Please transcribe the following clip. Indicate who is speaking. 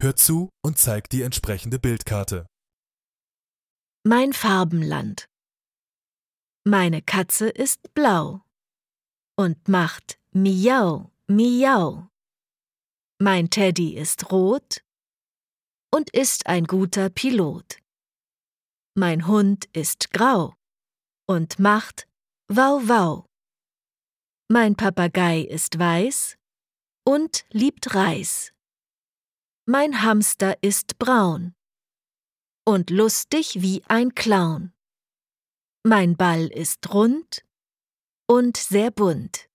Speaker 1: Hör zu und zeig die entsprechende Bildkarte.
Speaker 2: Mein Farbenland. Meine Katze ist blau und macht Miau, Miau. Mein Teddy ist rot und ist ein guter Pilot. Mein Hund ist grau und macht Wau, Wau. Mein Papagei ist weiß und liebt Reis. Mein Hamster ist braun und lustig wie ein Clown. Mein Ball ist rund und sehr bunt.